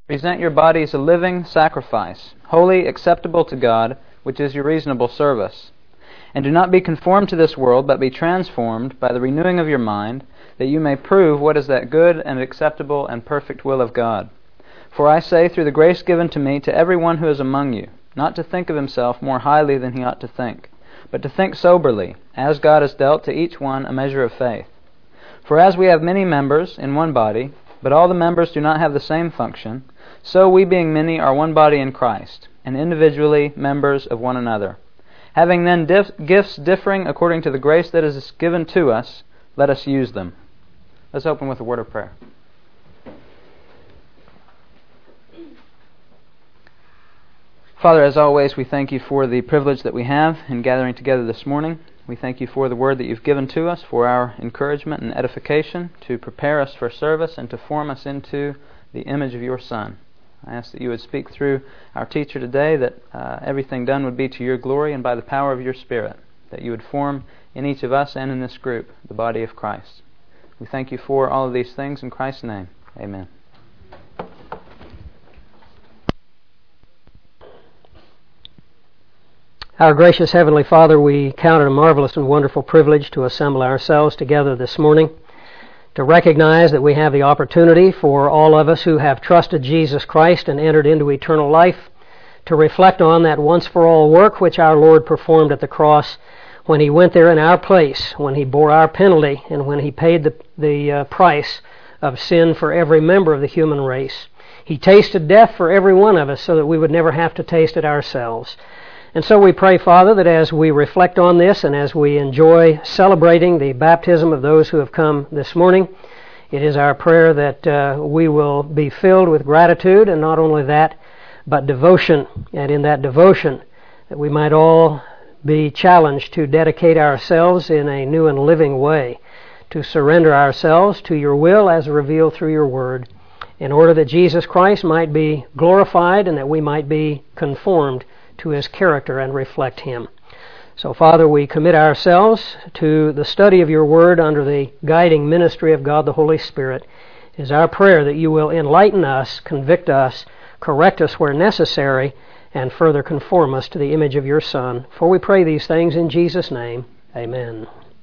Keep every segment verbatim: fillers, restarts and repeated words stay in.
Present your bodies a living sacrifice, holy, acceptable to God, which is your reasonable service. And do not be conformed to this world, but be transformed by the renewing of your mind, that you may prove what is that good and acceptable and perfect will of God. For I say, through the grace given to me, to every one who is among you, not to think of himself more highly than he ought to think, but to think soberly, as God has dealt to each one a measure of faith. For as we have many members in one body, but all the members do not have the same function, so we being many are one body in Christ, and individually members of one another. Having then dif- gifts differing according to the grace that is given to us, let us use them. Let's open with a word of prayer. Father, as always, we thank you for the privilege that we have in gathering together this morning. We thank you for the word that you've given to us for our encouragement and edification, to prepare us for service and to form us into the image of your Son. I ask that you would speak through our teacher today, that uh, everything done would be to your glory and by the power of your Spirit, that you would form in each of us and in this group the body of Christ. We thank you for all of these things in Christ's name. Amen. Our gracious Heavenly Father, we count it a marvelous and wonderful privilege to assemble ourselves together this morning, to recognize that we have the opportunity for all of us who have trusted Jesus Christ and entered into eternal life to reflect on that once-for-all work which our Lord performed at the cross when He went there in our place, when He bore our penalty, and when He paid the, the uh, price of sin for every member of the human race. He tasted death for every one of us so that we would never have to taste it ourselves. And so we pray, Father, that as we reflect on this and as we enjoy celebrating the baptism of those who have come this morning, it is our prayer that uh, we will be filled with gratitude, and not only that, but devotion. And in that devotion, that we might all be challenged to dedicate ourselves in a new and living way, to surrender ourselves to your will as revealed through your word, in order that Jesus Christ might be glorified and that we might be conformed to His character and reflect Him. So, Father, we commit ourselves to the study of your word under the guiding ministry of God the Holy Spirit. It is our prayer that you will enlighten us, convict us, correct us where necessary, and further conform us to the image of your Son. For we pray these things in Jesus' name. Amen.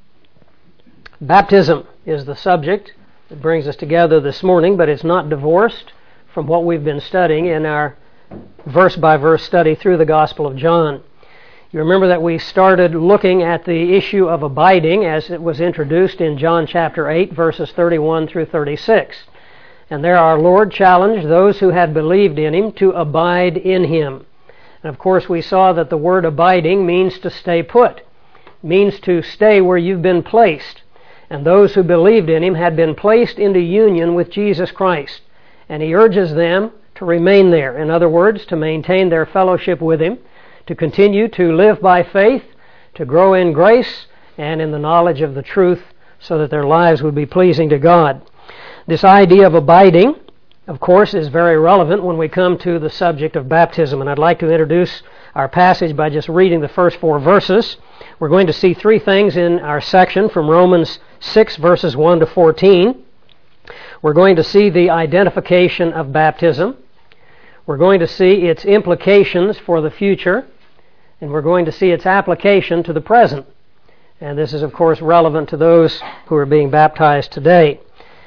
Baptism is the subject that brings us together this morning, but it's not divorced from what we've been studying in our verse-by-verse study through the Gospel of John. You remember that we started looking at the issue of abiding as it was introduced in John chapter eight, verses thirty-one through thirty-six. And there our Lord challenged those who had believed in Him to abide in Him. And of course we saw that the word abiding means to stay put, means to stay where you've been placed. And those who believed in Him had been placed into union with Jesus Christ. And He urges them to remain there. In other words, to maintain their fellowship with Him, to continue to live by faith, to grow in grace and in the knowledge of the truth so that their lives would be pleasing to God. This idea of abiding, of course, is very relevant when we come to the subject of baptism. And I'd like to introduce our passage by just reading the first four verses. We're going to see three things in our section from Romans six, verses one to fourteen. We're going to see the identification of baptism. We're going to see its implications for the future, and we're going to see its application to the present. And this is, of course, relevant to those who are being baptized today.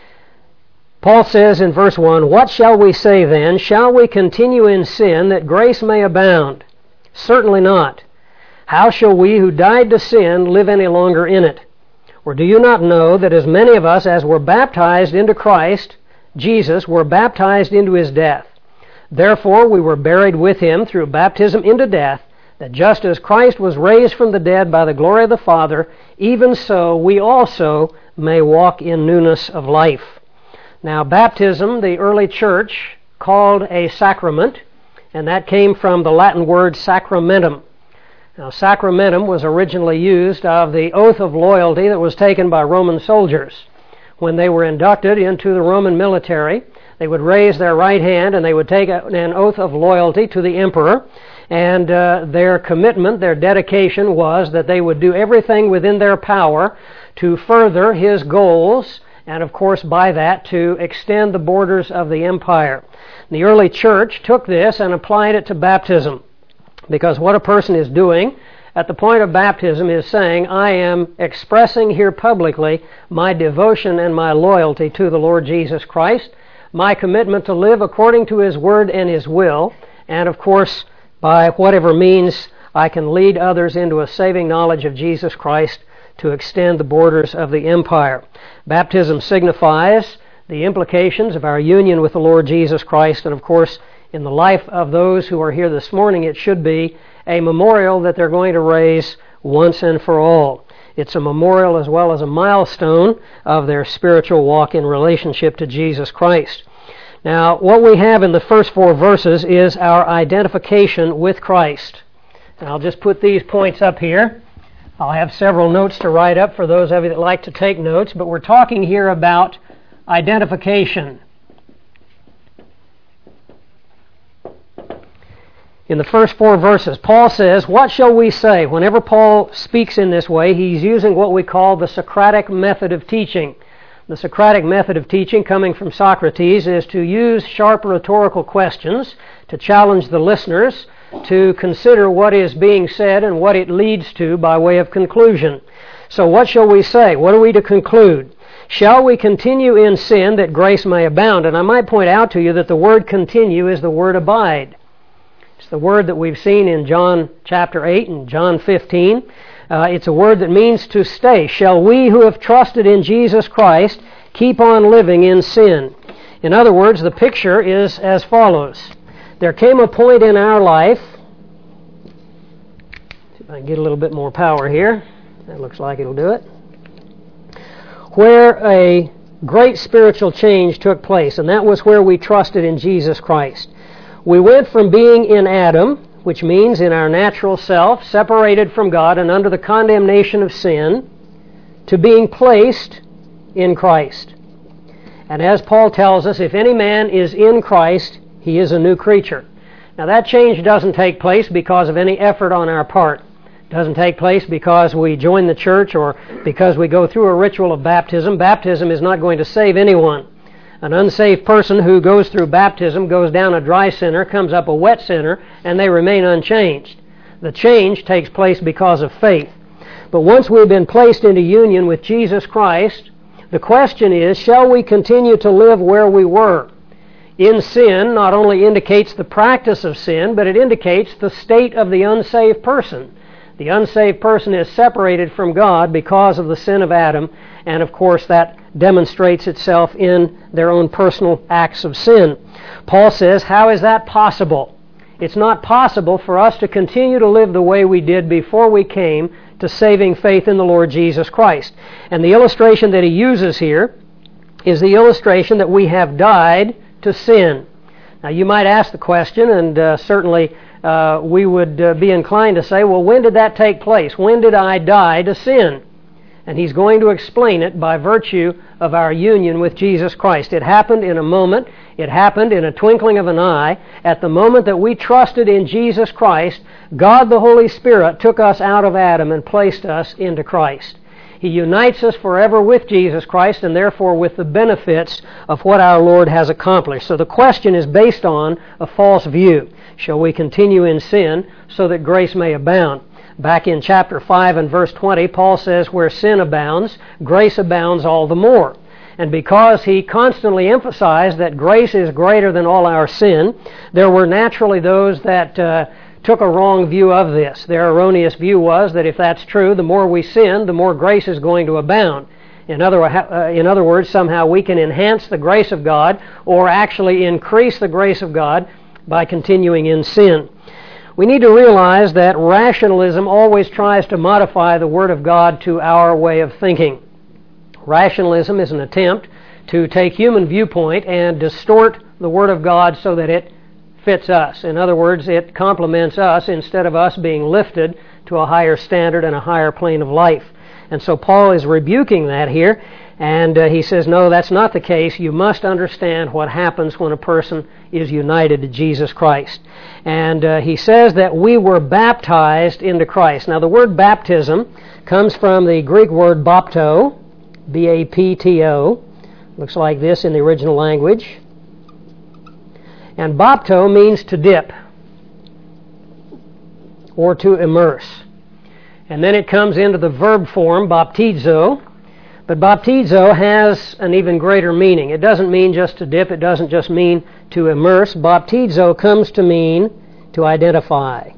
Paul says in verse one, "What shall we say then? Shall we continue in sin that grace may abound? Certainly not. How shall we who died to sin live any longer in it? Or do you not know that as many of us as were baptized into Christ Jesus were baptized into His death? Therefore we were buried with Him through baptism into death, that just as Christ was raised from the dead by the glory of the Father, even so we also may walk in newness of life." Now, baptism, the early church called a sacrament, and that came from the Latin word sacramentum. Now, sacramentum was originally used of the oath of loyalty that was taken by Roman soldiers. When they were inducted into the Roman military, they would raise their right hand and they would take an oath of loyalty to the emperor, and uh, their commitment, their dedication was that they would do everything within their power to further his goals and of course by that to extend the borders of the empire. The early church took this and applied it to baptism, because what a person is doing at the point of baptism is saying, I am expressing here publicly my devotion and my loyalty to the Lord Jesus Christ, my commitment to live according to His Word and His will, and of course, by whatever means I can lead others into a saving knowledge of Jesus Christ to extend the borders of the empire. Baptism signifies the implications of our union with the Lord Jesus Christ, and of course, in the life of those who are here this morning, it should be a memorial that they're going to raise once and for all. It's a memorial as well as a milestone of their spiritual walk in relationship to Jesus Christ. Now, what we have in the first four verses is our identification with Christ. And I'll just put these points up here. I'll have several notes to write up for those of you that like to take notes, but we're talking here about identification. In the first four verses, Paul says, what shall we say? Whenever Paul speaks in this way, he's using what we call the Socratic method of teaching. The Socratic method of teaching, coming from Socrates, is to use sharp rhetorical questions to challenge the listeners to consider what is being said and what it leads to by way of conclusion. So what shall we say? What are we to conclude? Shall we continue in sin that grace may abound? And I might point out to you that the word continue is the word abide. It's the word that we've seen in John chapter eight and John fifteen. Uh, it's a word that means to stay. Shall we who have trusted in Jesus Christ keep on living in sin? In other words, the picture is as follows. There came a point in our life, see if I can get a little bit more power here. That looks like it'll do it. Where a great spiritual change took place, and that was where we trusted in Jesus Christ. We went from being in Adam, which means in our natural self, separated from God and under the condemnation of sin, to being placed in Christ. And as Paul tells us, if any man is in Christ, he is a new creature. Now that change doesn't take place because of any effort on our part. It doesn't take place because we join the church or because we go through a ritual of baptism. Baptism is not going to save anyone. An unsaved person who goes through baptism goes down a dry sinner, comes up a wet sinner, and they remain unchanged. The change takes place because of faith. But once we've been placed into union with Jesus Christ, the question is, shall we continue to live where we were? In sin not only indicates the practice of sin, but it indicates the state of the unsaved person. The unsaved person is separated from God because of the sin of Adam, and of course that demonstrates itself in their own personal acts of sin. Paul says, how is that possible? It's not possible for us to continue to live the way we did before we came to saving faith in the Lord Jesus Christ. And the illustration that he uses here is the illustration that we have died to sin. Now you might ask the question, and uh, certainly uh, we would uh, be inclined to say, well, when did that take place? When did I die to sin? And he's going to explain it by virtue of our union with Jesus Christ. It happened in a moment. It happened in a twinkling of an eye. At the moment that we trusted in Jesus Christ, God the Holy Spirit took us out of Adam and placed us into Christ. He unites us forever with Jesus Christ and therefore with the benefits of what our Lord has accomplished. So the question is based on a false view. Shall we continue in sin so that grace may abound? Back in chapter five and verse twenty, Paul says, where sin abounds, grace abounds all the more. And because he constantly emphasized that grace is greater than all our sin, there were naturally those that uh, took a wrong view of this. Their erroneous view was that if that's true, the more we sin, the more grace is going to abound. In other, uh, in other words, somehow we can enhance the grace of God or actually increase the grace of God by continuing in sin. We need to realize that rationalism always tries to modify the Word of God to our way of thinking. Rationalism is an attempt to take human viewpoint and distort the Word of God so that it fits us. In other words, it complements us instead of us being lifted to a higher standard and a higher plane of life. And so Paul is rebuking that here, and uh, he says, no, that's not the case. You must understand what happens when a person is united to Jesus Christ. And uh, he says that we were baptized into Christ. Now the word baptism comes from the Greek word bapto, B A P T O, Looks like this in the original language. And bapto means to dip or to immerse. And then it comes into the verb form, baptizo. But baptizo has an even greater meaning. It doesn't mean just to dip. It doesn't just mean to immerse. Baptizo comes to mean to identify.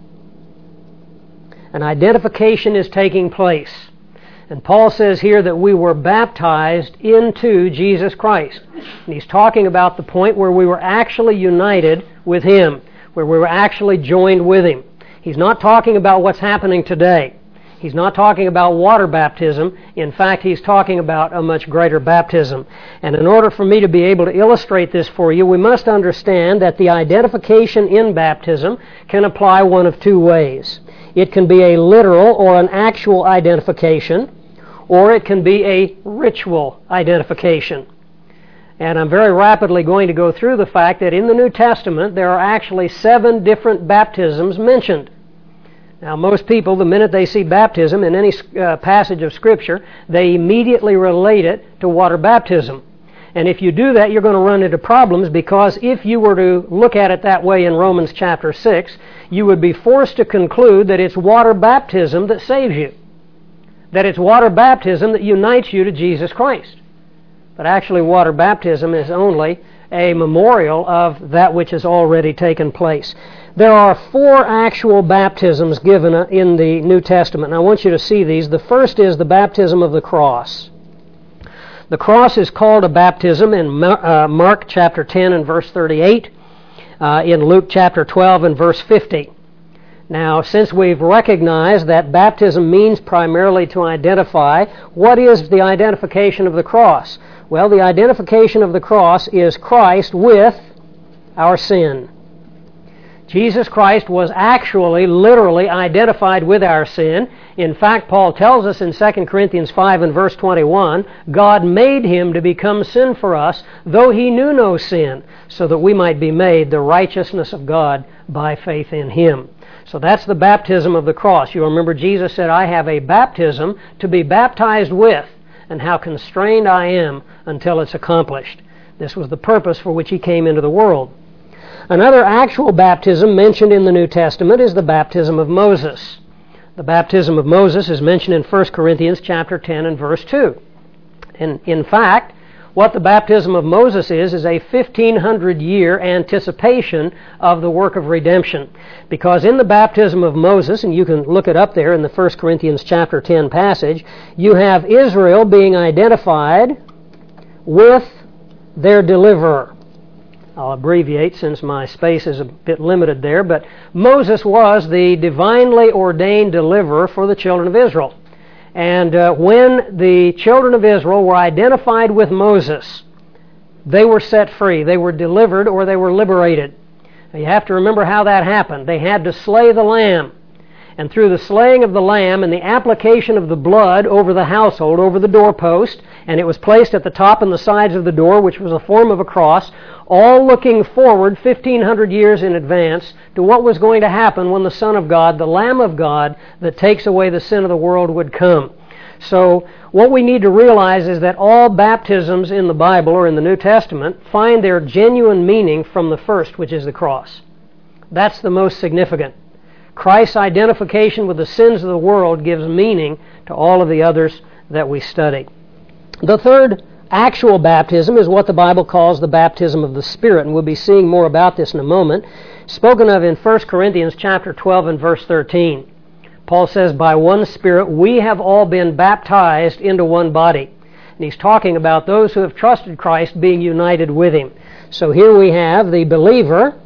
An identification is taking place. And Paul says here that we were baptized into Jesus Christ. And he's talking about the point where we were actually united with Him, where we were actually joined with Him. He's not talking about what's happening today. He's not talking about water baptism. In fact, he's talking about a much greater baptism. And in order for me to be able to illustrate this for you, we must understand that the identification in baptism can apply one of two ways. It can be a literal or an actual identification, or it can be a ritual identification. And I'm very rapidly going to go through the fact that in the New Testament there are actually seven different baptisms mentioned. Now, most people, the minute they see baptism in any uh, passage of Scripture, they immediately relate it to water baptism. And if you do that, you're going to run into problems, because if you were to look at it that way in Romans chapter six, you would be forced to conclude that it's water baptism that saves you, that it's water baptism that unites you to Jesus Christ. But actually, water baptism is only a memorial of that which has already taken place. There are four actual baptisms given in the New Testament, and I want you to see these. The first is the baptism of the cross. The cross is called a baptism in Mark chapter ten and verse thirty-eight, uh, in Luke chapter twelve and verse fifty. Now, since we've recognized that baptism means primarily to identify, what is the identification of the cross? Well, the identification of the cross is Christ with our sin. Jesus Christ was actually, literally identified with our sin. In fact, Paul tells us in Second Corinthians five and verse twenty-one, God made Him to become sin for us, though He knew no sin, so that we might be made the righteousness of God by faith in Him. So that's the baptism of the cross. You remember Jesus said, I have a baptism to be baptized with, and how constrained I am until it's accomplished. This was the purpose for which He came into the world. Another actual baptism mentioned in the New Testament is the baptism of Moses. The baptism of Moses is mentioned in First Corinthians chapter ten and verse two. And in fact, what the baptism of Moses is, is a fifteen hundred year anticipation of the work of redemption. Because in the baptism of Moses, and you can look it up there in the First Corinthians chapter ten passage, you have Israel being identified with their deliverer. I'll abbreviate since my space is a bit limited there, but Moses was the divinely ordained deliverer for the children of Israel. And uh, when the children of Israel were identified with Moses, they were set free. They were delivered, or they were liberated. Now, you have to remember how that happened. They had to slay the lamb. And through the slaying of the lamb and the application of the blood over the household, over the doorpost, and it was placed at the top and the sides of the door, which was a form of a cross, all looking forward fifteen hundred years in advance to what was going to happen when the Son of God, the Lamb of God that takes away the sin of the world, would come. So what we need to realize is that all baptisms in the Bible or in the New Testament find their genuine meaning from the first, which is the cross. That's the most significant. Christ's identification with the sins of the world gives meaning to all of the others that we study. The third actual baptism is what the Bible calls the baptism of the Spirit, and we'll be seeing more about this in a moment. Spoken of in First Corinthians chapter twelve and verse thirteen. Paul says, by one Spirit we have all been baptized into one body. And he's talking about those who have trusted Christ being united with Him. So here we have the believer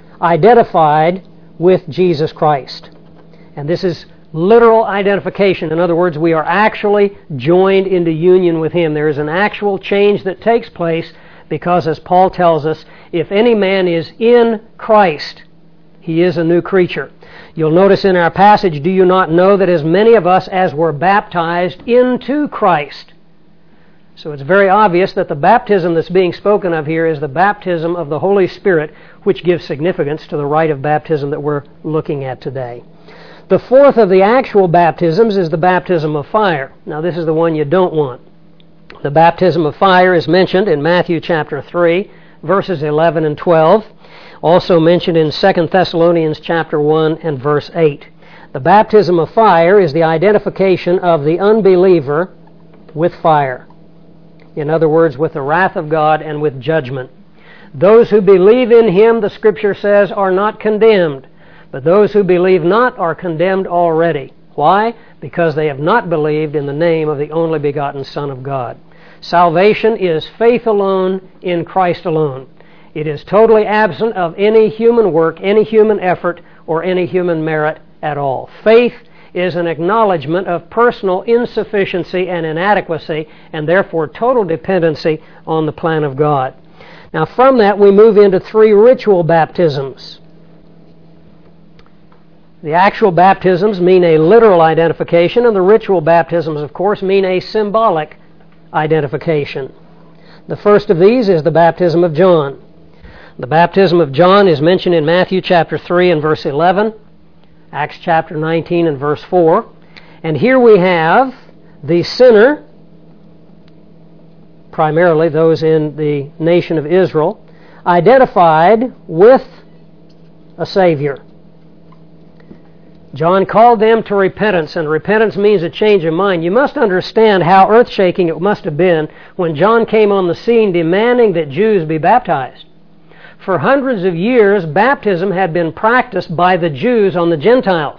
identified with Jesus Christ. And this is literal identification. In other words, we are actually joined into union with Him. There is an actual change that takes place because, as Paul tells us, if any man is in Christ, he is a new creature. You'll notice in our passage, do you not know that as many of us as were baptized into Christ? So it's very obvious that the baptism that's being spoken of here is the baptism of the Holy Spirit, which gives significance to the rite of baptism that we're looking at today. The fourth of the actual baptisms is the baptism of fire. Now, this is the one you don't want. The baptism of fire is mentioned in Matthew chapter three, verses eleven and twelve. Also mentioned in Second Thessalonians chapter one and verse eight. The baptism of fire is the identification of the unbeliever with fire. In other words, with the wrath of God and with judgment. Those who believe in Him, the Scripture says, are not condemned, but those who believe not are condemned already. Why? Because they have not believed in the name of the only begotten Son of God. Salvation is faith alone in Christ alone. It is totally absent of any human work, any human effort, or any human merit at all. Faith is an acknowledgement of personal insufficiency and inadequacy, and therefore total dependency on the plan of God. Now from that we move into three ritual baptisms. The actual baptisms mean a literal identification, and the ritual baptisms, of course, mean a symbolic identification. The first of these is the baptism of John. The baptism of John is mentioned in Matthew chapter three and verse eleven, Acts chapter nineteen and verse four. And here we have the sinner, primarily those in the nation of Israel, identified with a Savior. John called them to repentance, and repentance means a change of mind. You must understand how earth-shaking it must have been when John came on the scene demanding that Jews be baptized. For hundreds of years, baptism had been practiced by the Jews on the Gentiles.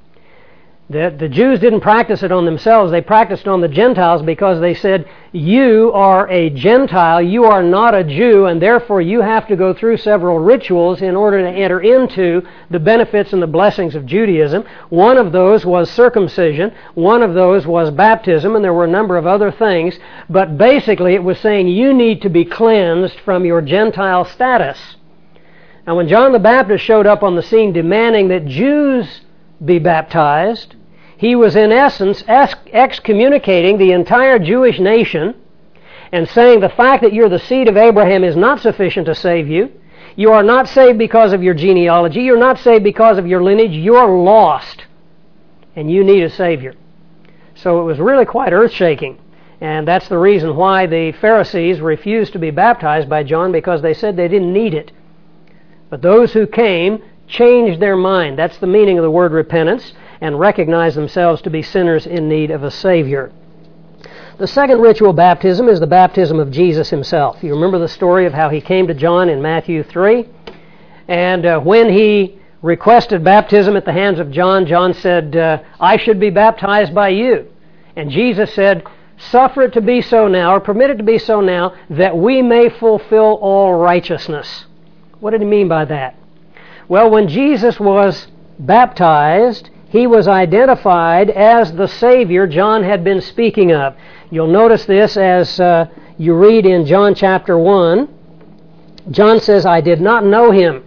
The, the Jews didn't practice it on themselves. They practiced it on the Gentiles because they said, you are a Gentile, you are not a Jew, and therefore you have to go through several rituals in order to enter into the benefits and the blessings of Judaism. One of those was circumcision, one of those was baptism, and there were a number of other things. But basically it was saying you need to be cleansed from your Gentile status. Now when John the Baptist showed up on the scene demanding that Jews be baptized, he was in essence excommunicating the entire Jewish nation and saying the fact that you're the seed of Abraham is not sufficient to save you. You are not saved because of your genealogy. You're not saved because of your lineage. You're lost, and you need a Savior. So it was really quite earth-shaking, and that's the reason why the Pharisees refused to be baptized by John, because they said they didn't need it. But those who came changed their mind. That's the meaning of the word repentance, and recognized themselves to be sinners in need of a Savior. The second ritual baptism is the baptism of Jesus Himself. You remember the story of how He came to John in Matthew three? And uh, when He requested baptism at the hands of John, John said, uh, I should be baptized by you. And Jesus said, suffer it to be so now, or permit it to be so now, that we may fulfill all righteousness. What did He mean by that? Well, when Jesus was baptized, He was identified as the Savior John had been speaking of. You'll notice this as uh, you read in John chapter one. John says, I did not know Him,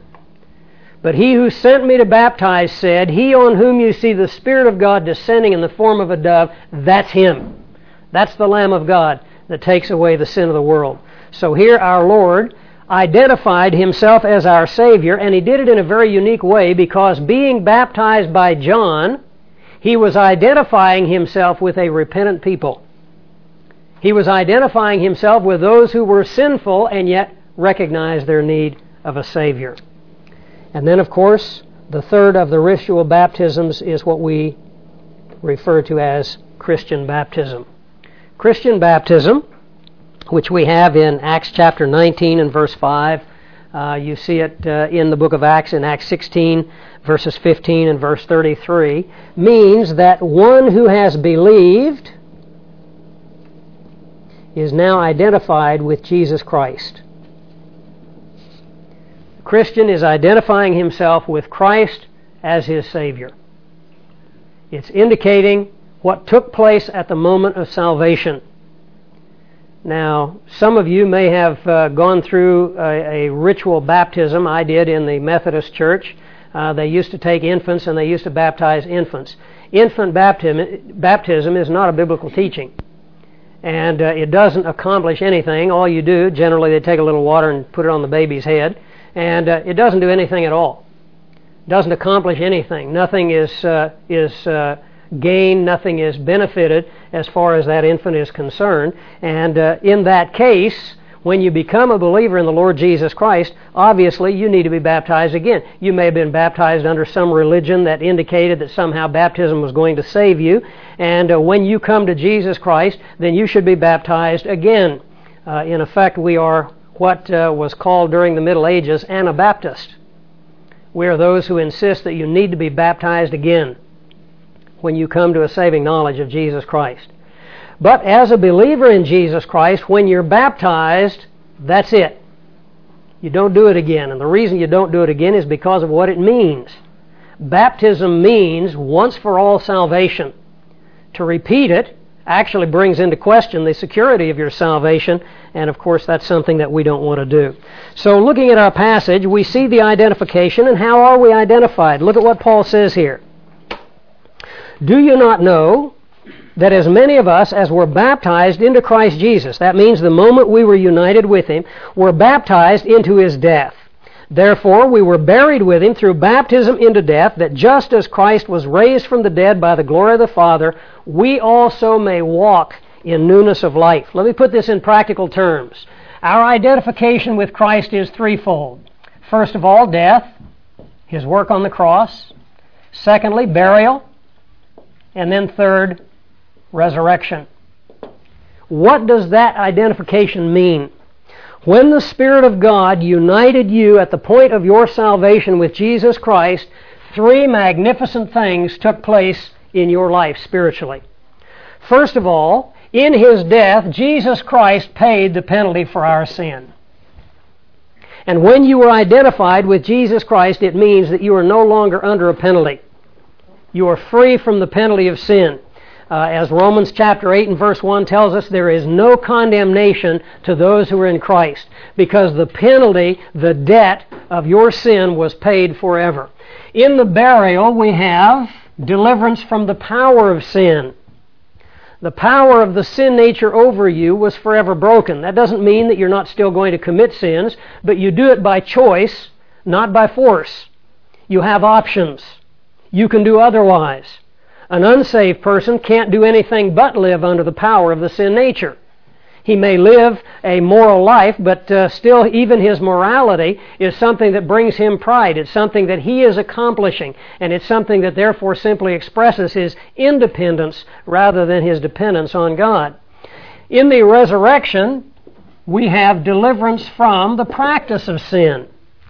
but He who sent me to baptize said, He on whom you see the Spirit of God descending in the form of a dove, that's Him. That's the Lamb of God that takes away the sin of the world. So here our Lord identified Himself as our Savior, and He did it in a very unique way, because being baptized by John, He was identifying Himself with a repentant people. He was identifying Himself with those who were sinful and yet recognized their need of a Savior. And then, of course, the third of the ritual baptisms is what we refer to as Christian baptism. Christian baptism, which we have in Acts chapter nineteen and verse five. Uh, you see it uh, in the book of Acts in Acts sixteen, verses fifteen and verse thirty-three, means that one who has believed is now identified with Jesus Christ. The Christian is identifying himself with Christ as his Savior. It's indicating what took place at the moment of salvation. Now, some of you may have uh, gone through a, a ritual baptism. I did in the Methodist Church. Uh, they used to take infants and they used to baptize infants. Infant baptism, baptism is not a biblical teaching. And uh, it doesn't accomplish anything. All you do, generally they take a little water and put it on the baby's head. And uh, it doesn't do anything at all. It doesn't accomplish anything. Nothing is, uh, is uh, gained, nothing is benefited as far as that infant is concerned. And uh, in that case, when you become a believer in the Lord Jesus Christ, obviously you need to be baptized again. You may have been baptized under some religion that indicated that somehow baptism was going to save you. And uh, when you come to Jesus Christ, then you should be baptized again. Uh, in effect, we are what uh, was called during the Middle Ages Anabaptist. We are those who insist that you need to be baptized again when you come to a saving knowledge of Jesus Christ. But as a believer in Jesus Christ, when you're baptized, that's it. You don't do it again. And the reason you don't do it again is because of what it means. Baptism means once for all salvation. To repeat it actually brings into question the security of your salvation, and of course that's something that we don't want to do. So looking at our passage, we see the identification, and how are we identified? Look at what Paul says here. Do you not know that as many of us as were baptized into Christ Jesus, that means the moment we were united with Him, were baptized into His death. Therefore we were buried with Him through baptism into death, that just as Christ was raised from the dead by the glory of the Father, we also may walk in newness of life. Let me put this in practical terms. Our identification with Christ is threefold. First of all, death, His work on the cross. Secondly, burial. And then third, resurrection. What does that identification mean? When the Spirit of God united you at the point of your salvation with Jesus Christ, three magnificent things took place in your life spiritually. First of all, in His death, Jesus Christ paid the penalty for our sin. And when you were identified with Jesus Christ, it means that you are no longer under a penalty. You are free from the penalty of sin. Uh, as Romans chapter eight and verse one tells us, there is no condemnation to those who are in Christ, because the penalty, the debt of your sin was paid forever. In the burial, we have deliverance from the power of sin. The power of the sin nature over you was forever broken. That doesn't mean that you're not still going to commit sins, but you do it by choice, not by force. You have options. You can do otherwise. An unsaved person can't do anything but live under the power of the sin nature. He may live a moral life, but uh, still even his morality is something that brings him pride. It's something that he is accomplishing, and it's something that therefore simply expresses his independence rather than his dependence on God. In the resurrection, we have deliverance from the practice of sin.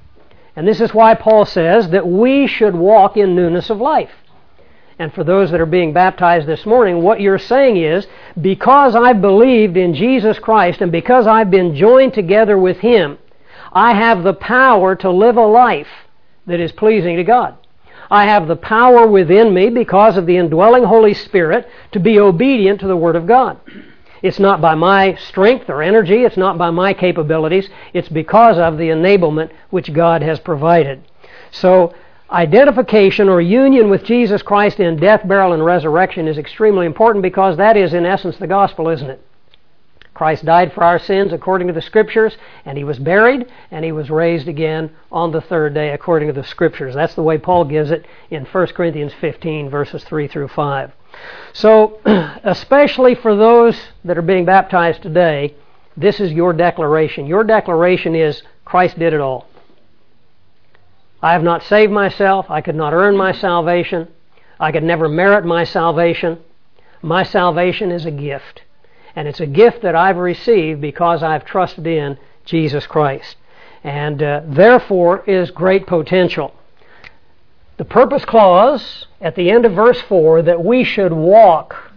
And this is why Paul says that we should walk in newness of life. And for those that are being baptized this morning, what you're saying is, because I believed in Jesus Christ and because I've been joined together with Him, I have the power to live a life that is pleasing to God. I have the power within me because of the indwelling Holy Spirit to be obedient to the Word of God. It's not by my strength or energy, it's not by my capabilities, it's because of the enablement which God has provided. So, identification or union with Jesus Christ in death, burial, and resurrection is extremely important, because that is in essence the gospel, isn't it? Christ died for our sins according to the Scriptures, and He was buried, and He was raised again on the third day according to the Scriptures. That's the way Paul gives it in First Corinthians fifteen, verses three through five. So, especially for those that are being baptized today, this is your declaration. Your declaration is, Christ did it all. I have not saved myself. I could not earn my salvation. I could never merit my salvation. My salvation is a gift. And it's a gift that I've received because I've trusted in Jesus Christ. And uh, therefore is great potential. The purpose clause at the end of verse four, that we should walk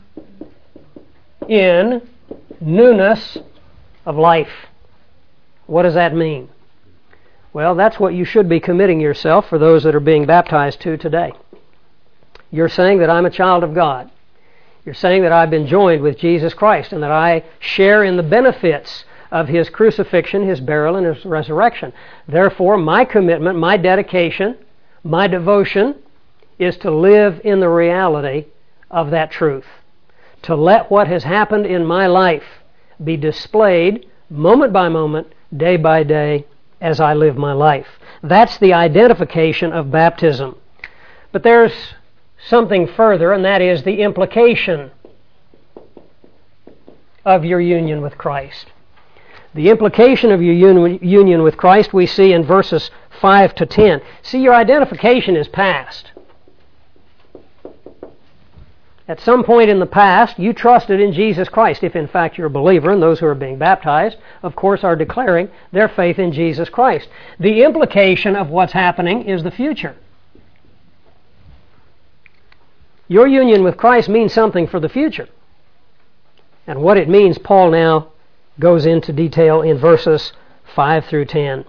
in newness of life. What does that mean? Well, that's what you should be committing yourself for those that are being baptized to today. You're saying that I'm a child of God. You're saying that I've been joined with Jesus Christ and that I share in the benefits of His crucifixion, His burial, and His resurrection. Therefore, my commitment, my dedication, my devotion is to live in the reality of that truth. To let what has happened in my life be displayed moment by moment, day by day, as I live my life. That's the identification of baptism. But there's something further, and that is the implication of your union with Christ. The implication of your union with Christ we see in verses five to ten. See, your identification is past. At some point in the past, you trusted in Jesus Christ, if in fact you're a believer, and those who are being baptized, of course, are declaring their faith in Jesus Christ. The implication of what's happening is the future. Your union with Christ means something for the future. And what it means, Paul now goes into detail in verses five through ten.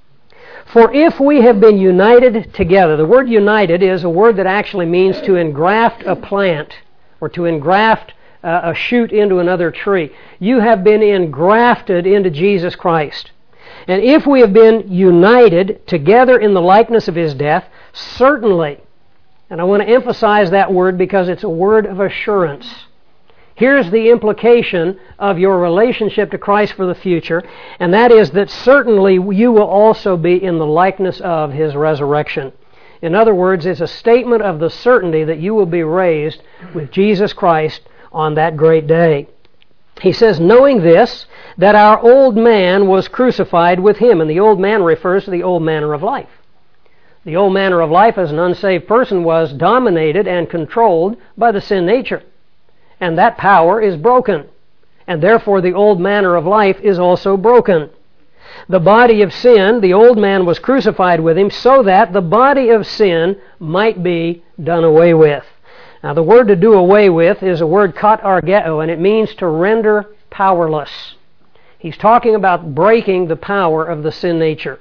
For if we have been united together, the word united is a word that actually means to engraft a plant or to engraft uh, a shoot into another tree. You have been engrafted into Jesus Christ. And if we have been united together in the likeness of His death, certainly, and I want to emphasize that word because it's a word of assurance. Here's the implication of your relationship to Christ for the future, and that is that certainly you will also be in the likeness of His resurrection. In other words, it's a statement of the certainty that you will be raised with Jesus Christ on that great day. He says, knowing this, that our old man was crucified with Him, and the old man refers to the old manner of life. The old manner of life as an unsaved person was dominated and controlled by the sin nature. And that power is broken. And therefore the old manner of life is also broken. The body of sin, the old man was crucified with Him so that the body of sin might be done away with. Now the word to do away with is a word katargeo, and it means to render powerless. He's talking about breaking the power of the sin nature.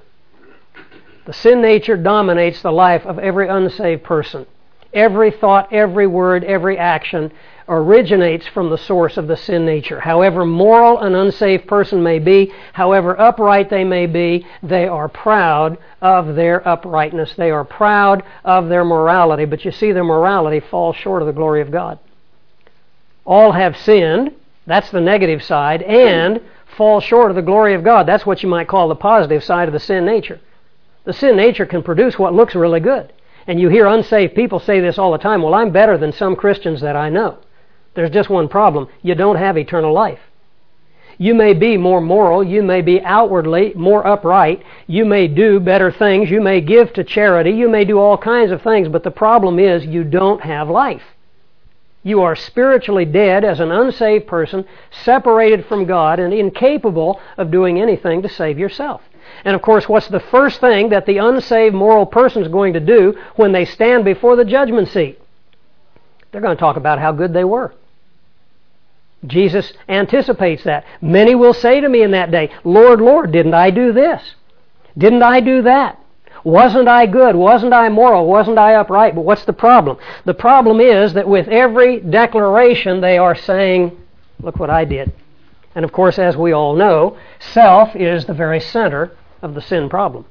The sin nature dominates the life of every unsaved person. Every thought, every word, every action originates from the source of the sin nature. However moral an unsaved person may be, however upright they may be, they are proud of their uprightness. They are proud of their morality. But you see, their morality falls short of the glory of God. All have sinned. That's the negative side. And fall short of the glory of God. That's what you might call the positive side of the sin nature. The sin nature can produce what looks really good. And you hear unsaved people say this all the time. Well, I'm better than some Christians that I know. There's just one problem. You don't have eternal life. You may be more moral. You may be outwardly more upright. You may do better things. You may give to charity. You may do all kinds of things. But the problem is you don't have life. You are spiritually dead as an unsaved person, separated from God and incapable of doing anything to save yourself. And of course, what's the first thing that the unsaved moral person is going to do when they stand before the judgment seat? They're going to talk about how good they were. Jesus anticipates that. Many will say to me in that day, Lord, Lord, didn't I do this? Didn't I do that? Wasn't I good? Wasn't I moral? Wasn't I upright? But what's the problem? The problem is that with every declaration they are saying, look what I did. And of course, as we all know, self is the very center of the sin problem.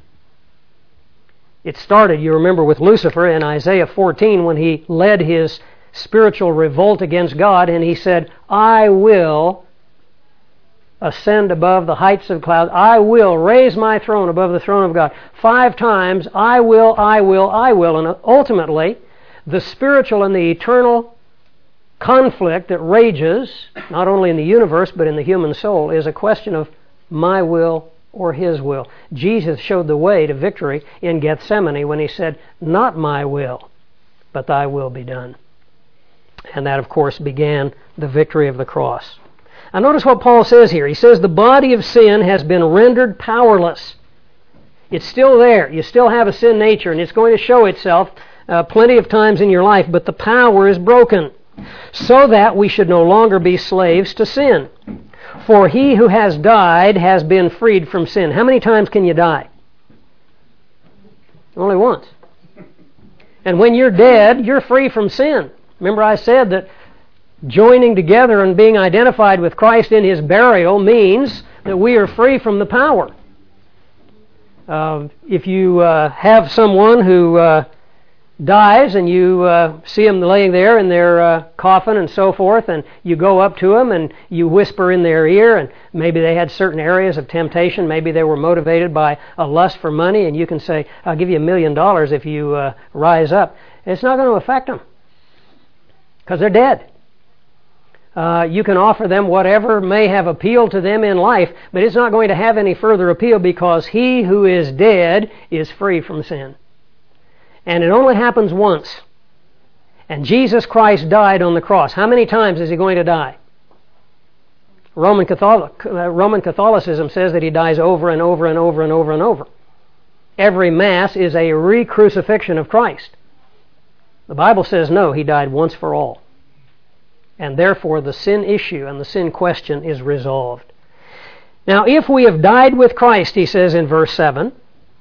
It started, you remember, with Lucifer in Isaiah fourteen when he led his spiritual revolt against God, and he said, I will ascend above the heights of clouds. I will raise my throne above the throne of God. Five times, I will, I will, I will. And ultimately, the spiritual and the eternal conflict that rages, not only in the universe, but in the human soul, is a question of my will or His will. Jesus showed the way to victory in Gethsemane when He said, not my will, but thy will be done. And that, of course, began the victory of the cross. Now notice what Paul says here. He says the body of sin has been rendered powerless. It's still there. You still have a sin nature, and it's going to show itself uh, plenty of times in your life, but the power is broken, so that we should no longer be slaves to sin. For he who has died has been freed from sin. How many times can you die? Only once. And when you're dead, you're free from sin. Remember I said that joining together and being identified with Christ in His burial means that we are free from the power. Uh, if you uh, have someone who uh, dies and you uh, see them laying there in their uh, coffin and so forth, and you go up to them and you whisper in their ear, and maybe they had certain areas of temptation, maybe they were motivated by a lust for money, and you can say, I'll give you a million dollars if you uh, rise up. It's not going to affect them because they're dead. Uh, you can offer them whatever may have appealed to them in life, but it's not going to have any further appeal because he who is dead is free from sin. And it only happens once. And Jesus Christ died on the cross. How many times is he going to die? Roman Catholic, uh, Roman Catholicism says that he dies over and over and over and over and over. Every Mass is a re-crucifixion of Christ. The Bible says no, he died once for all. And therefore the sin issue and the sin question is resolved. Now if we have died with Christ, he says in verse seven,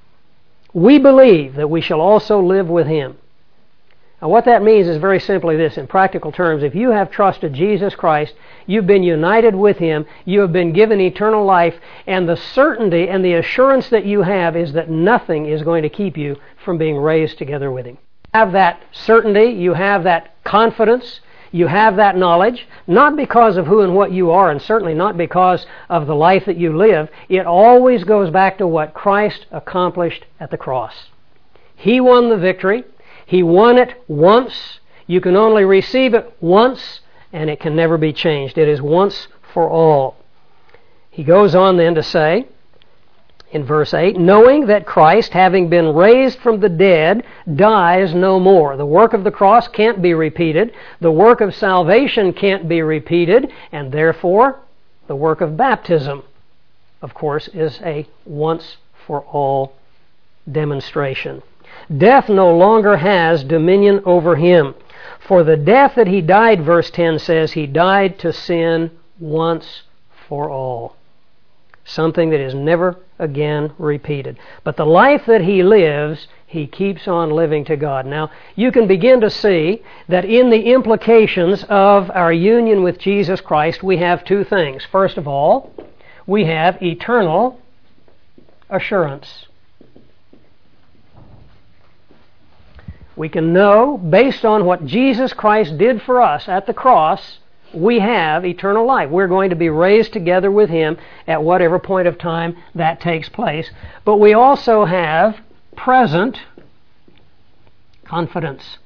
we believe that we shall also live with him. Now what that means is very simply this, in practical terms. If you have trusted Jesus Christ, you've been united with him, you have been given eternal life, and the certainty and the assurance that you have is that nothing is going to keep you from being raised together with him. You have that certainty, you have that confidence, you have that knowledge, not because of who and what you are, and certainly not because of the life that you live. It always goes back to what Christ accomplished at the cross. He won the victory. He won it once. You can only receive it once, and it can never be changed. It is once for all. He goes on then to say, in verse eight, knowing that Christ, having been raised from the dead, dies no more. The work of the cross can't be repeated. The work of salvation can't be repeated. And therefore, the work of baptism, of course, is a once-for-all demonstration. Death no longer has dominion over him. For the death that he died, verse ten says, he died to sin once for all. Something that is never again repeated. But the life that he lives, he keeps on living to God. Now, you can begin to see that in the implications of our union with Jesus Christ, we have two things. First of all, we have eternal assurance. We can know, based on what Jesus Christ did for us at the cross, we have eternal life. We're going to be raised together with him at whatever point of time that takes place. But we also have present confidence.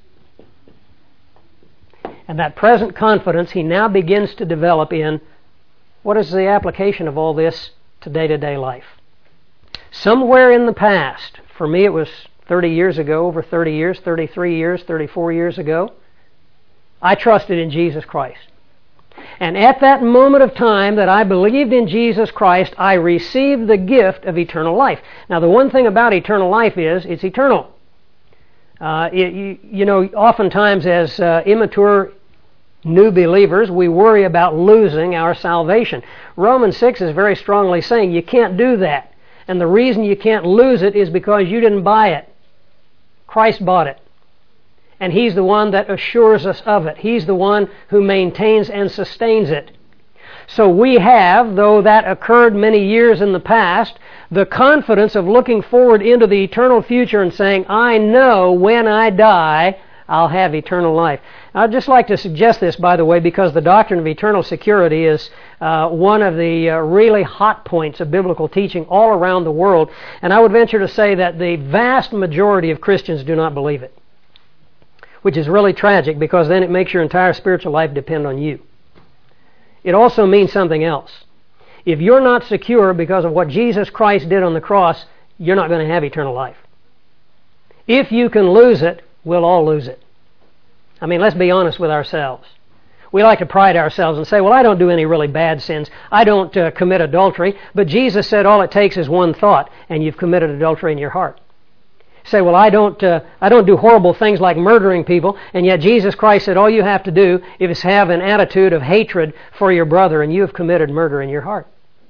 And that present confidence he now begins to develop in what is the application of all this to day-to-day life. Somewhere in the past, for me it was thirty years ago, over thirty years, thirty-three years, thirty-four years ago, I trusted in Jesus Christ. And at that moment of time that I believed in Jesus Christ, I received the gift of eternal life. Now, the one thing about eternal life is it's eternal. Uh, it, you, you know, oftentimes as uh, immature new believers, we worry about losing our salvation. Romans six is very strongly saying you can't do that. And the reason you can't lose it is because you didn't buy it. Christ bought it. And he's the one that assures us of it. He's the one who maintains and sustains it. So we have, though that occurred many years in the past, the confidence of looking forward into the eternal future and saying, I know when I die, I'll have eternal life. I'd just like to suggest this, by the way, because the doctrine of eternal security is uh, one of the uh, really hot points of biblical teaching all around the world. And I would venture to say that the vast majority of Christians do not believe it, which is really tragic because then it makes your entire spiritual life depend on you. It also means something else. If you're not secure because of what Jesus Christ did on the cross, you're not going to have eternal life. If you can lose it, we'll all lose it. I mean, let's be honest with ourselves. We like to pride ourselves and say, well, I don't do any really bad sins. I don't uh, commit adultery. But Jesus said all it takes is one thought, and you've committed adultery in your heart. Say, well, I don't uh, I don't do horrible things like murdering people, and yet Jesus Christ said all you have to do is have an attitude of hatred for your brother, and you have committed murder in your heart.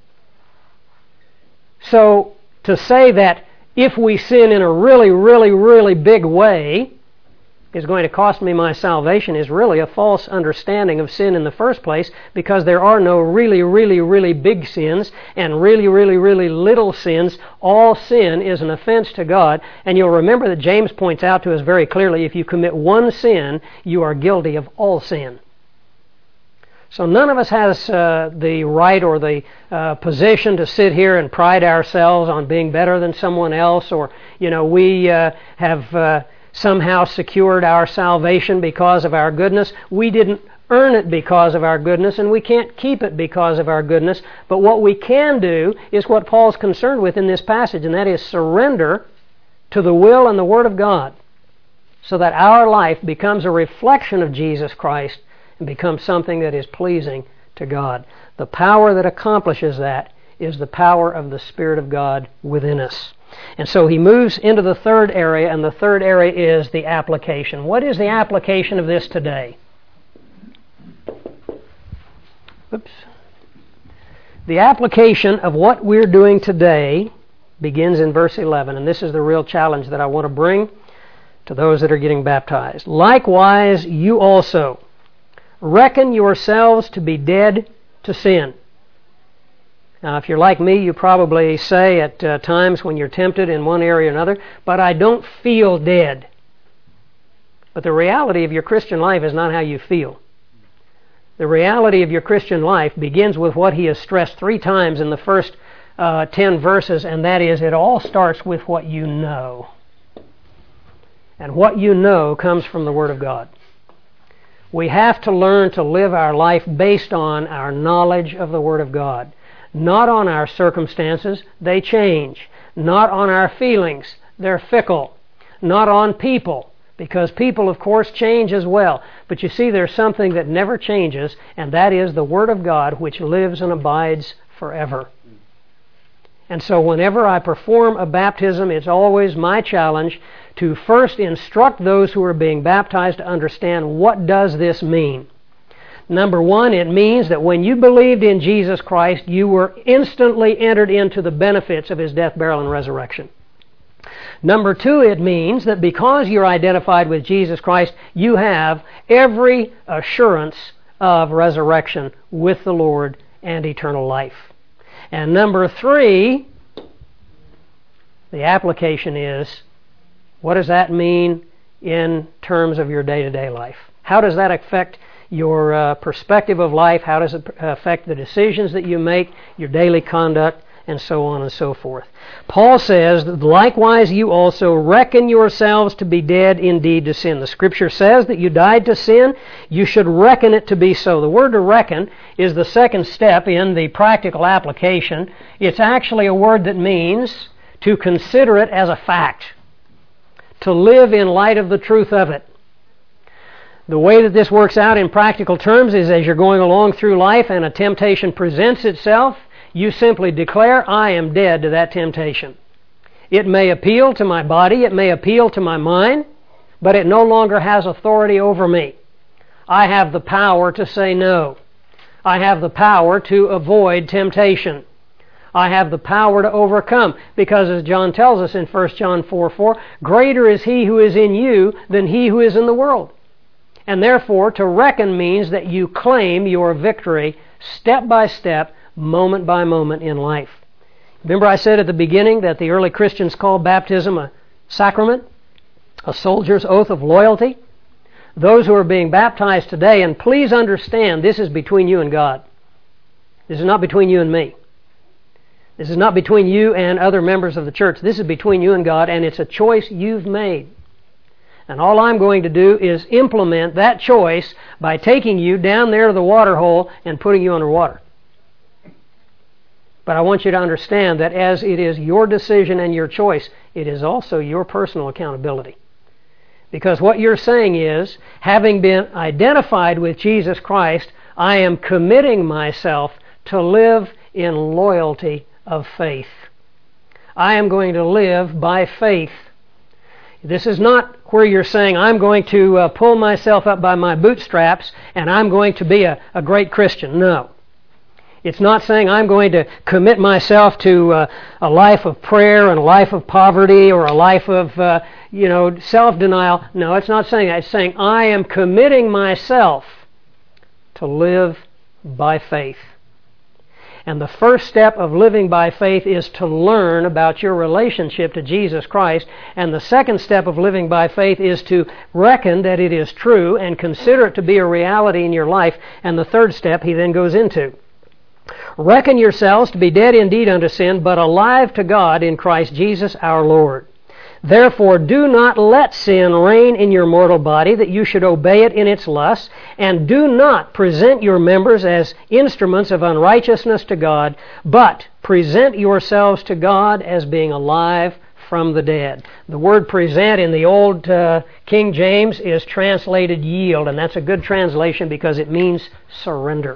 So, to say that if we sin in a really, really, really big way, is going to cost me my salvation is really a false understanding of sin in the first place, because there are no really, really, really big sins and really, really, really little sins. All sin is an offense to God. And you'll remember that James points out to us very clearly, if you commit one sin, you are guilty of all sin. So none of us has uh, the right or the uh, position to sit here and pride ourselves on being better than someone else, or, you know, we uh, have uh, somehow secured our salvation because of our goodness. We didn't earn it because of our goodness, and we can't keep it because of our goodness. But what we can do is what Paul's concerned with in this passage, and that is surrender to the will and the Word of God, so that our life becomes a reflection of Jesus Christ and becomes something that is pleasing to God. The power that accomplishes that is the power of the Spirit of God within us. And so he moves into the third area, and the third area is the application. What is the application of this today? Oops. The application of what we're doing today begins in verse eleven, and this is the real challenge that I want to bring to those that are getting baptized. Likewise, you also reckon yourselves to be dead to sin. Now, if you're like me, you probably say at uh, times when you're tempted in one area or another, but I don't feel dead. But the reality of your Christian life is not how you feel. The reality of your Christian life begins with what he has stressed three times in the first uh, ten verses, and that is, it all starts with what you know. And what you know comes from the Word of God. We have to learn to live our life based on our knowledge of the Word of God. Not on our circumstances, they change. Not on our feelings, they're fickle. Not on people, because people, of course, change as well. But you see, there's something that never changes, and that is the Word of God, which lives and abides forever. And so whenever I perform a baptism, it's always my challenge to first instruct those who are being baptized to understand, what does this mean? Number one, it means that when you believed in Jesus Christ, you were instantly entered into the benefits of His death, burial, and resurrection. Number two, it means that because you're identified with Jesus Christ, you have every assurance of resurrection with the Lord and eternal life. And number three, the application is, what does that mean in terms of your day-to-day life? How does that affect your uh, perspective of life? How does it affect the decisions that you make, your daily conduct, and so on and so forth? Paul says, likewise you also reckon yourselves to be dead indeed to sin. The Scripture says that you died to sin. You should reckon it to be so. The word to reckon is the second step in the practical application. It's actually a word that means to consider it as a fact, to live in light of the truth of it. The way that this works out in practical terms is, as you're going along through life and a temptation presents itself, you simply declare, I am dead to that temptation. It may appeal to my body, it may appeal to my mind, but it no longer has authority over me. I have the power to say no. I have the power to avoid temptation. I have the power to overcome, because as John tells us in First John four four, greater is He who is in you than he who is in the world. And therefore, to reckon means that you claim your victory step by step, moment by moment in life. Remember I said at the beginning that the early Christians called baptism a sacrament, a soldier's oath of loyalty. Those who are being baptized today, and please understand, this is between you and God. This is not between you and me. This is not between you and other members of the church. This is between you and God, and it's a choice you've made. And all I'm going to do is implement that choice by taking you down there to the water hole and putting you underwater. But I want you to understand that as it is your decision and your choice, it is also your personal accountability. Because what you're saying is, having been identified with Jesus Christ, I am committing myself to live in loyalty of faith. I am going to live by faith. This is not where you're saying, I'm going to uh, pull myself up by my bootstraps and I'm going to be a, a great Christian. No. It's not saying I'm going to commit myself to uh, a life of prayer and a life of poverty or a life of, uh, you know, self-denial. No, it's not saying that. It's saying I am committing myself to live by faith. And the first step of living by faith is to learn about your relationship to Jesus Christ. And the second step of living by faith is to reckon that it is true and consider it to be a reality in your life. And the third step he then goes into. Reckon yourselves to be dead indeed unto sin, but alive to God in Christ Jesus our Lord. Therefore do not let sin reign in your mortal body, that you should obey it in its lusts, and do not present your members as instruments of unrighteousness to God, but present yourselves to God as being alive from the dead. The word present in the old uh, King James is translated yield, and that's a good translation because it means surrender.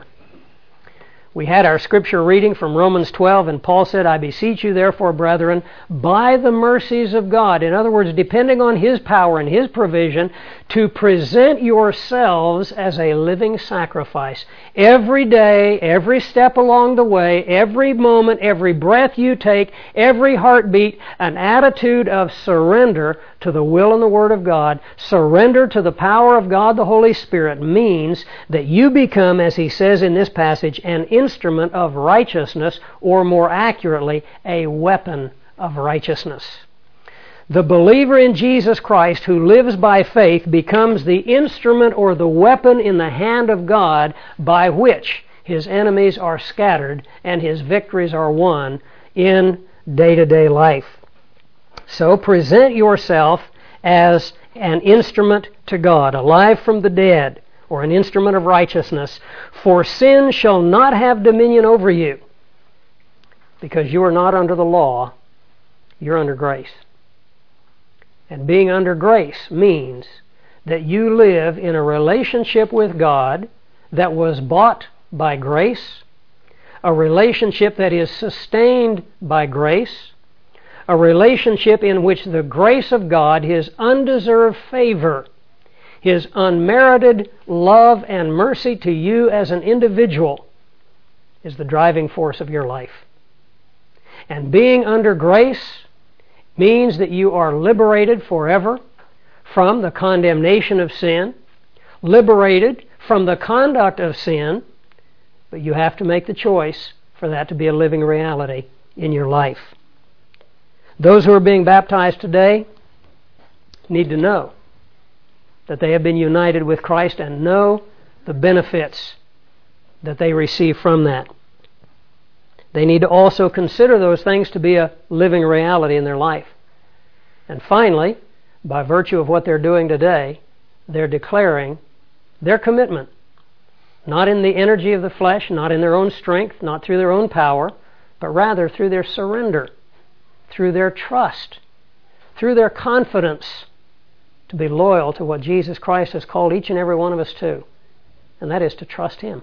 We had our scripture reading from Romans twelve, and Paul said, I beseech you therefore, brethren, by the mercies of God, in other words, depending on His power and His provision, to present yourselves as a living sacrifice. Every day, every step along the way, every moment, every breath you take, every heartbeat, an attitude of surrender to the will and the Word of God, surrender to the power of God the Holy Spirit, means that you become, as he says in this passage, an instrument of righteousness, or more accurately, a weapon of righteousness. The believer in Jesus Christ who lives by faith becomes the instrument or the weapon in the hand of God by which his enemies are scattered and his victories are won in day-to-day life. So present yourself as an instrument to God, alive from the dead, or an instrument of righteousness. For sin shall not have dominion over you, because you are not under the law, you're under grace. And being under grace means that you live in a relationship with God that was bought by grace, a relationship that is sustained by grace, a relationship in which the grace of God, His undeserved favor, His unmerited love and mercy to you as an individual is the driving force of your life. And being under grace means that you are liberated forever from the condemnation of sin, liberated from the conduct of sin, but you have to make the choice for that to be a living reality in your life. Those who are being baptized today need to know that they have been united with Christ and know the benefits that they receive from that. They need to also consider those things to be a living reality in their life. And finally, by virtue of what they're doing today, they're declaring their commitment, not in the energy of the flesh, not in their own strength, not through their own power, but rather through their surrender, through their trust, through their confidence to be loyal to what Jesus Christ has called each and every one of us to, and that is to trust Him.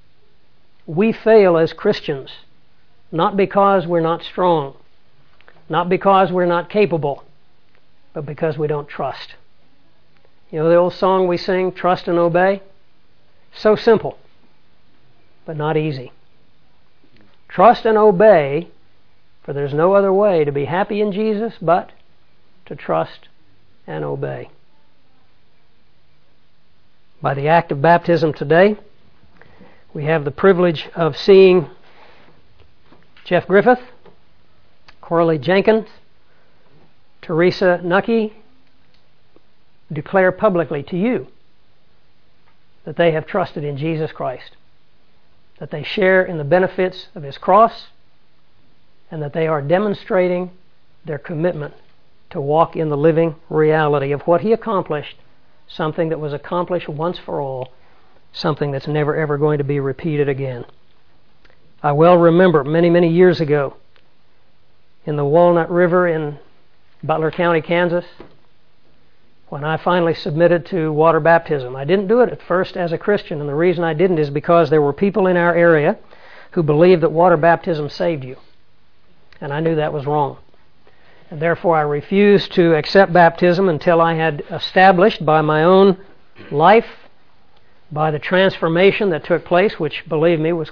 We fail as Christians not because we're not strong, not because we're not capable, but because we don't trust. You know the old song we sing, Trust and Obey? So simple, but not easy. Trust and obey, for there's no other way to be happy in Jesus but to trust and obey. By the act of baptism today, we have the privilege of seeing Jeff Griffith, Coralie Jenkins, Teresa Nucky declare publicly to you that they have trusted in Jesus Christ, that they share in the benefits of His cross, and that they are demonstrating their commitment to walk in the living reality of what He accomplished, something that was accomplished once for all, something that's never ever going to be repeated again. I well remember many, many years ago in the Walnut River in Butler County, Kansas, when I finally submitted to water baptism. I didn't do it at first as a Christian, and the reason I didn't is because there were people in our area who believed that water baptism saved you. And I knew that was wrong. And therefore I refused to accept baptism until I had established by my own life, by the transformation that took place, which, believe me, was quite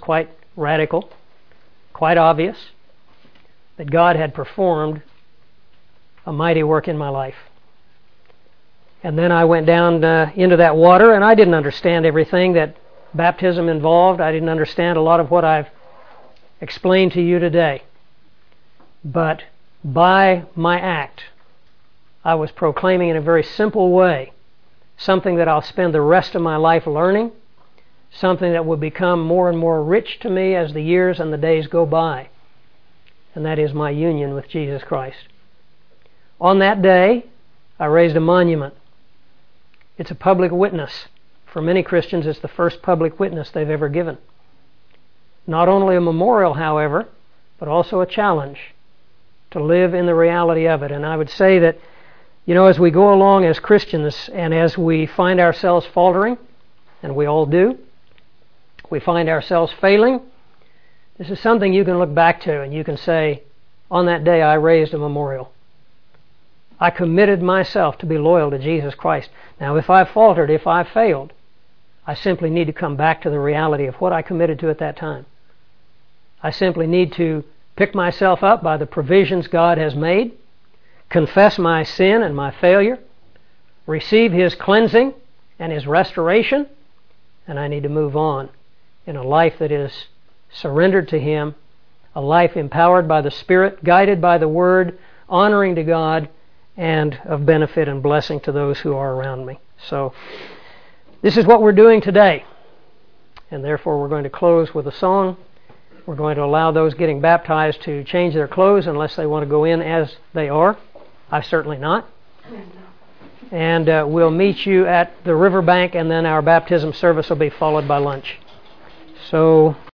radical, quite obvious, that God had performed a mighty work in my life. And then I went down uh, into that water, and I didn't understand everything that baptism involved. I didn't understand a lot of what I've explained to you today. But by my act, I was proclaiming in a very simple way something that I'll spend the rest of my life learning, something that will become more and more rich to me as the years and the days go by, and that is my union with Jesus Christ. On that day, I raised a monument. It's a public witness. For many Christians, it's the first public witness they've ever given. Not only a memorial, however, but also a challenge to live in the reality of it. And I would say that, you know, as we go along as Christians and as we find ourselves faltering, and we all do, we find ourselves failing, this is something you can look back to and you can say, on that day I raised a memorial. I committed myself to be loyal to Jesus Christ. Now, if I faltered, if I failed, I simply need to come back to the reality of what I committed to at that time. I simply need to pick myself up by the provisions God has made, confess my sin and my failure, receive His cleansing and His restoration, and I need to move on in a life that is surrendered to Him, a life empowered by the Spirit, guided by the Word, honoring to God, and of benefit and blessing to those who are around me. So, this is what we're doing today. And therefore we're going to close with a song. We're going to allow those getting baptized to change their clothes unless they want to go in as they are. I certainly not. And uh, we'll meet you at the riverbank, and then our baptism service will be followed by lunch. So